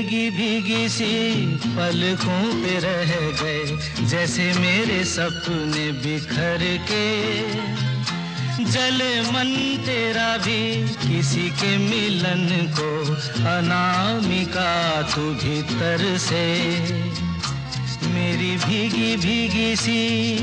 भीगी भीगी सी पलकों पे रह गए, जैसे मेरे सपने बिखर के। जले मन तेरा भी किसी के मिलन को, अनामिका तू भीतर से। मेरी भीगी भीगी सी,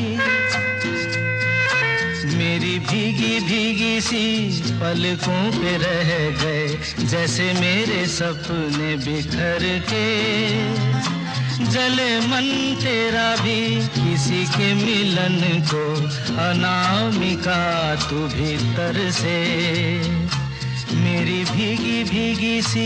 मेरी भीगी भीगी सी पलकों पे रह गए, जैसे मेरे सपने बिखर के। जले मन तेरा भी किसी के मिलन को, अनामिका तू भीतर से। मेरी भीगी भीगी सी।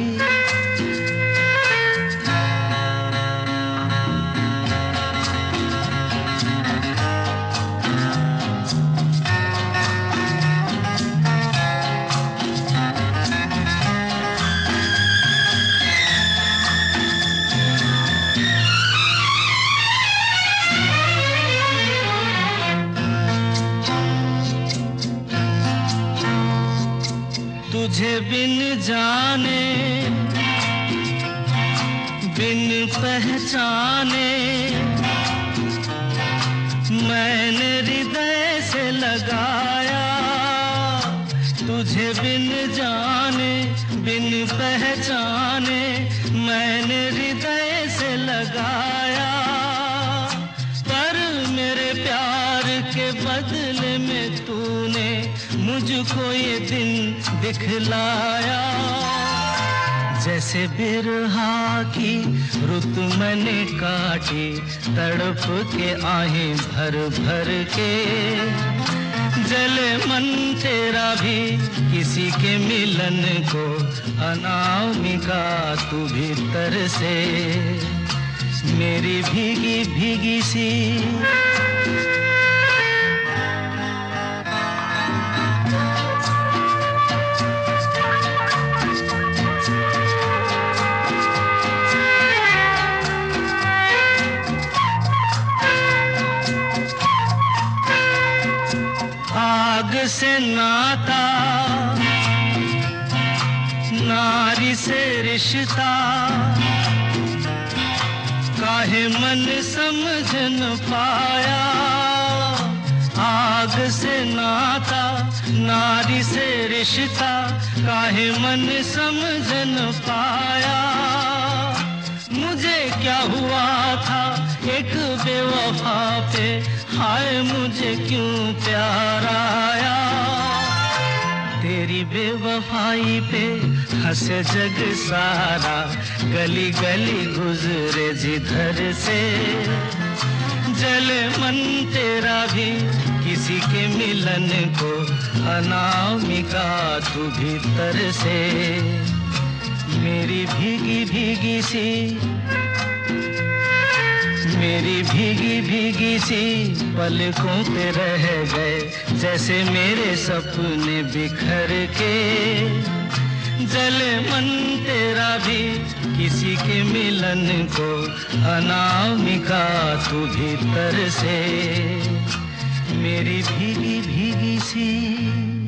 तुझे बिन जाने बिन पहचाने, मैंने हृदय से लगाया। तुझे बिन जाने बिन पहचाने, मैंने हृदय से लगाया। पर मेरे प्यार के बदले में तूने मुझको ये दिन दिखलाया। जैसे बिरहा की रुत मैंने काटी, तड़प के आहें भर भर के। जले मन तेरा भी किसी के मिलन को, अनामिका तू भीतर से। मेरी भीगी भीगी सी। आग से नाता, नारी से रिश्ता, काहे मन समझ न पाया। आग से नाता, नारी से रिश्ता, काहे मन समझ न पाया। मुझे क्या हुआ था एक बेवफा पे, हाय मुझे क्यों प्यार आया। तेरी बेवफाई पे हंसे जग सारा, गली गली गुजरे जिधर से। जले मन तेरा भी किसी के मिलन को, अनामिका तू भीतर से। मेरी भीगी भीगी सी, मेरी भीगी भीगी सी पलकों पे रह गए, जैसे मेरे सपने बिखर के। जले मन तेरा भी किसी के मिलन को, अनामिका तू भीतर से। मेरी भीगी भीगी सी।